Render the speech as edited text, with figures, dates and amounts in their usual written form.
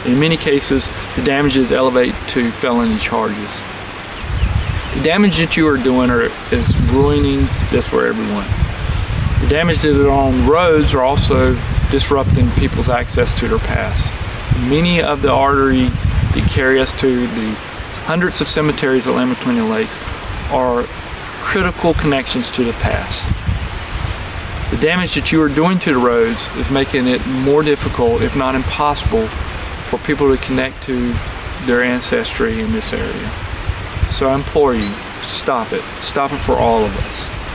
In many cases, the damages elevate to felony charges. The damage that you are doing is ruining this for everyone. The damage that are on roads are also disrupting people's access to their past. Many of the arteries that carry us to the hundreds of cemeteries at Lambert-Minion Lakes are critical connections to the past. The damage that you are doing to the roads is making it more difficult, if not impossible, for people to connect to their ancestry in this area. So I implore you, stop it. Stop it for all of us.